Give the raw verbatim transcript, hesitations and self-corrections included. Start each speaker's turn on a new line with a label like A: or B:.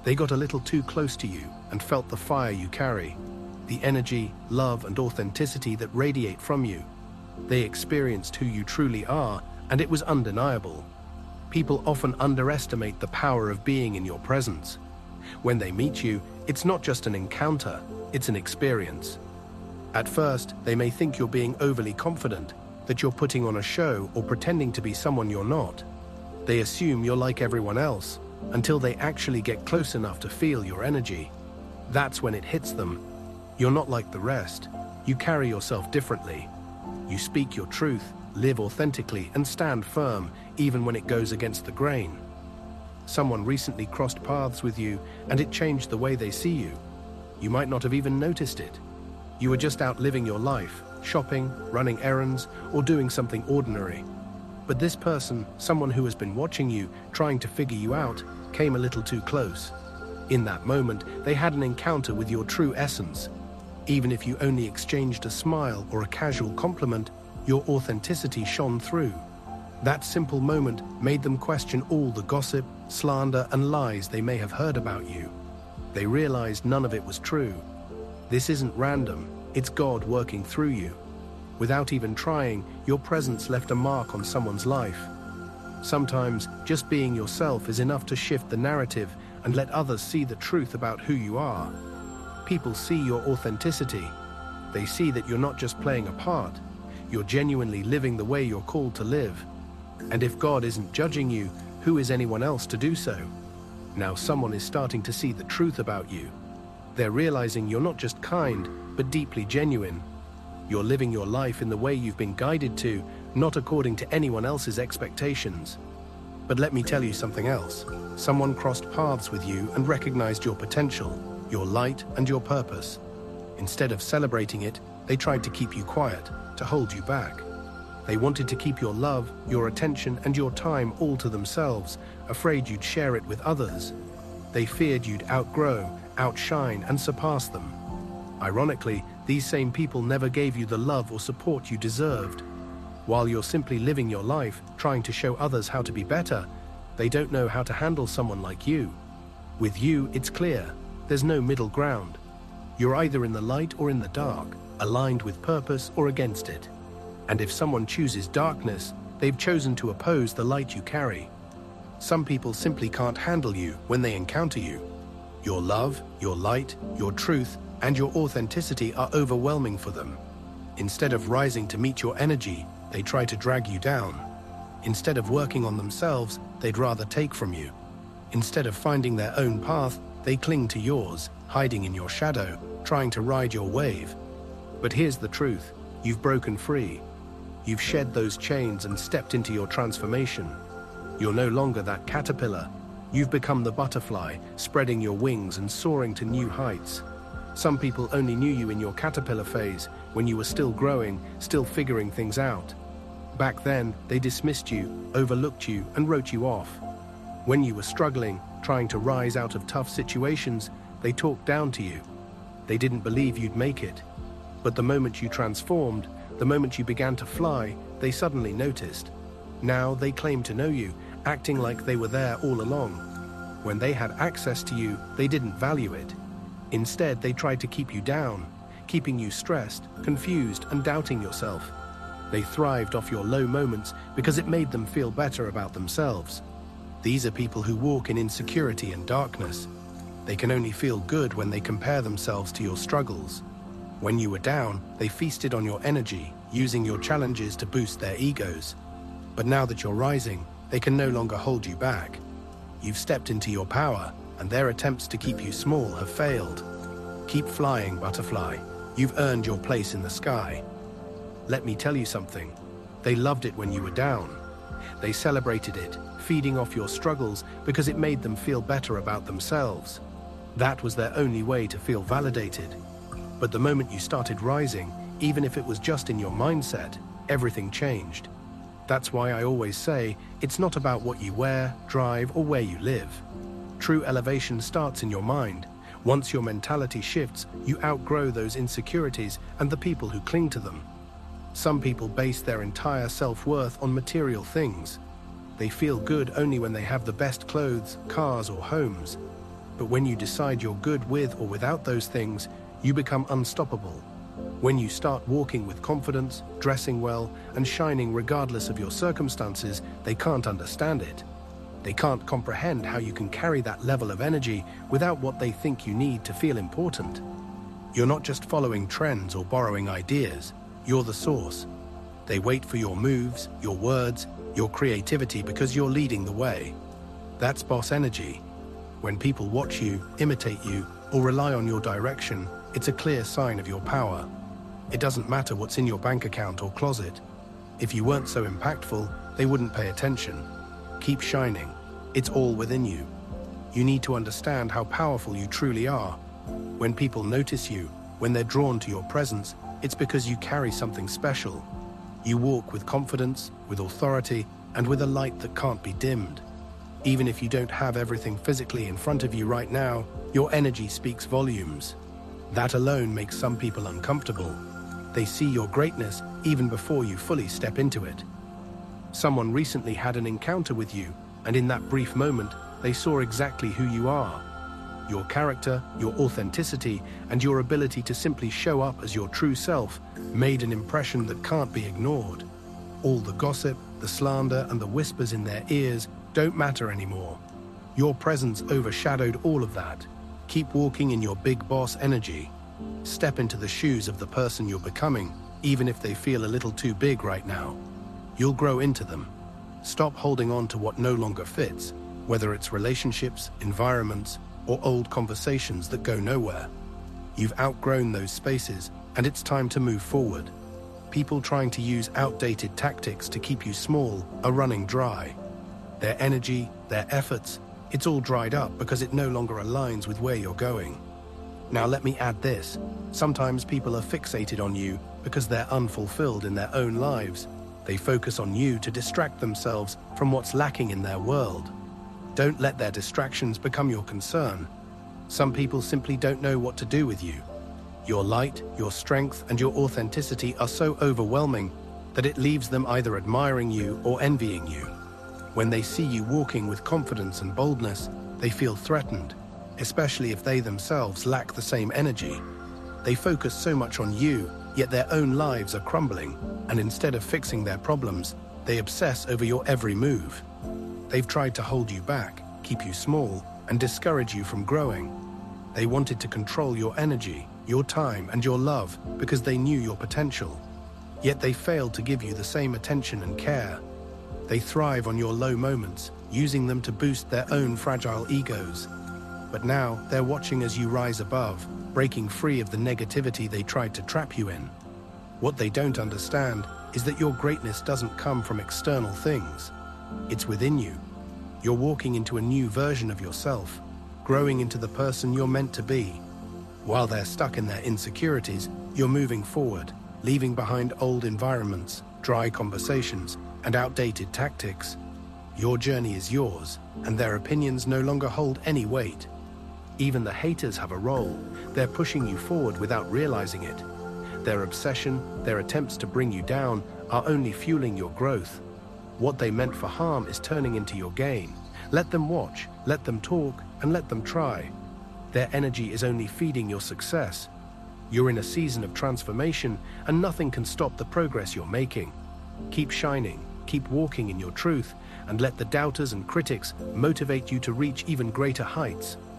A: They got a little too close to you and felt the fire you carry, the energy, love, and authenticity that radiate from you. They experienced who you truly are, and it was undeniable. People often underestimate the power of being in your presence. When they meet you, it's not just an encounter, it's an experience. At first, they may think you're being overly confident, that you're putting on a show or pretending to be someone you're not. They assume you're like everyone else, until they actually get close enough to feel your energy. That's when it hits them. You're not like the rest. You carry yourself differently. You speak your truth, live authentically, and stand firm, even when it goes against the grain. Someone recently crossed paths with you, and it changed the way they see you. You might not have even noticed it. You were just out living your life, shopping, running errands, or doing something ordinary. But this person, someone who has been watching you, trying to figure you out, came a little too close. In that moment, they had an encounter with your true essence. Even if you only exchanged a smile or a casual compliment, your authenticity shone through. That simple moment made them question all the gossip, slander, and lies they may have heard about you. They realized none of it was true. This isn't random, it's God working through you. Without even trying, your presence left a mark on someone's life. Sometimes, just being yourself is enough to shift the narrative and let others see the truth about who you are. People see your authenticity. They see that you're not just playing a part, you're genuinely living the way you're called to live. And if God isn't judging you, who is anyone else to do so? Now someone is starting to see the truth about you. They're realizing you're not just kind, but deeply genuine. You're living your life in the way you've been guided to, not according to anyone else's expectations. But let me tell you something else. Someone crossed paths with you and recognized your potential, your light, and your purpose. Instead of celebrating it, they tried to keep you quiet, to hold you back. They wanted to keep your love, your attention, and your time all to themselves, afraid you'd share it with others. They feared you'd outgrow, outshine, and surpass them. Ironically, these same people never gave you the love or support you deserved. While you're simply living your life, trying to show others how to be better, they don't know how to handle someone like you. With you, it's clear. There's no middle ground. You're either in the light or in the dark, aligned with purpose or against it. And if someone chooses darkness, they've chosen to oppose the light you carry. Some people simply can't handle you when they encounter you. Your love, your light, your truth, and your authenticity are overwhelming for them. Instead of rising to meet your energy, they try to drag you down. Instead of working on themselves, they'd rather take from you. Instead of finding their own path, they cling to yours, hiding in your shadow, trying to ride your wave. But here's the truth. You've broken free. You've shed those chains and stepped into your transformation. You're no longer that caterpillar. You've become the butterfly, spreading your wings and soaring to new heights. Some people only knew you in your caterpillar phase, when you were still growing, still figuring things out. Back then, they dismissed you, overlooked you, and wrote you off. When you were struggling, trying to rise out of tough situations, they talked down to you. They didn't believe you'd make it. But the moment you transformed, the moment you began to fly, they suddenly noticed. Now they claim to know you, acting like they were there all along. When they had access to you, they didn't value it. Instead, they tried to keep you down, keeping you stressed, confused, and doubting yourself. They thrived off your low moments because it made them feel better about themselves. These are people who walk in insecurity and darkness. They can only feel good when they compare themselves to your struggles. When you were down, they feasted on your energy, using your challenges to boost their egos. But now that you're rising, they can no longer hold you back. You've stepped into your power, and their attempts to keep you small have failed. Keep flying, butterfly. You've earned your place in the sky. Let me tell you something. They loved it when you were down. They celebrated it, feeding off your struggles because it made them feel better about themselves. That was their only way to feel validated. But the moment you started rising, even if it was just in your mindset, everything changed. That's why I always say, it's not about what you wear, drive, or where you live. True elevation starts in your mind. Once your mentality shifts, you outgrow those insecurities and the people who cling to them. Some people base their entire self-worth on material things. They feel good only when they have the best clothes, cars, or homes. But when you decide you're good with or without those things, you become unstoppable. When you start walking with confidence, dressing well, and shining regardless of your circumstances, they can't understand it. They can't comprehend how you can carry that level of energy without what they think you need to feel important. You're not just following trends or borrowing ideas, you're the source. They wait for your moves, your words, your creativity because you're leading the way. That's boss energy. When people watch you, imitate you, or rely on your direction, it's a clear sign of your power. It doesn't matter what's in your bank account or closet. If you weren't so impactful, they wouldn't pay attention. Keep shining. It's all within you. You need to understand how powerful you truly are. When people notice you, when they're drawn to your presence, it's because you carry something special. You walk with confidence, with authority, and with a light that can't be dimmed. Even if you don't have everything physically in front of you right now, your energy speaks volumes. That alone makes some people uncomfortable. They see your greatness even before you fully step into it. Someone recently had an encounter with you, and in that brief moment, they saw exactly who you are. Your character, your authenticity, and your ability to simply show up as your true self made an impression that can't be ignored. All the gossip, the slander, and the whispers in their ears don't matter anymore. Your presence overshadowed all of that. Keep walking in your big boss energy. Step into the shoes of the person you're becoming, even if they feel a little too big right now. You'll grow into them. Stop holding on to what no longer fits, whether it's relationships, environments, or old conversations that go nowhere. You've outgrown those spaces, and it's time to move forward. People trying to use outdated tactics to keep you small are running dry. Their energy, their efforts, it's all dried up because it no longer aligns with where you're going. Now let me add this. Sometimes people are fixated on you because they're unfulfilled in their own lives. They focus on you to distract themselves from what's lacking in their world. Don't let their distractions become your concern. Some people simply don't know what to do with you. Your light, your strength, and your authenticity are so overwhelming that it leaves them either admiring you or envying you. When they see you walking with confidence and boldness, they feel threatened, especially if they themselves lack the same energy. They focus so much on you, yet their own lives are crumbling, and instead of fixing their problems, they obsess over your every move. They've tried to hold you back, keep you small, and discourage you from growing. They wanted to control your energy, your time, and your love because they knew your potential. Yet they failed to give you the same attention and care. They thrive on your low moments, using them to boost their own fragile egos. But now they're watching as you rise above, breaking free of the negativity they tried to trap you in. What they don't understand is that your greatness doesn't come from external things. It's within you. You're walking into a new version of yourself, growing into the person you're meant to be. While they're stuck in their insecurities, you're moving forward, leaving behind old environments, dry conversations, and outdated tactics. Your journey is yours, and their opinions no longer hold any weight. Even the haters have a role. They're pushing you forward without realizing it. Their obsession, their attempts to bring you down, are only fueling your growth. What they meant for harm is turning into your gain. Let them watch, let them talk, and let them try. Their energy is only feeding your success. You're in a season of transformation, and nothing can stop the progress you're making. Keep shining, keep walking in your truth, and let the doubters and critics motivate you to reach even greater heights.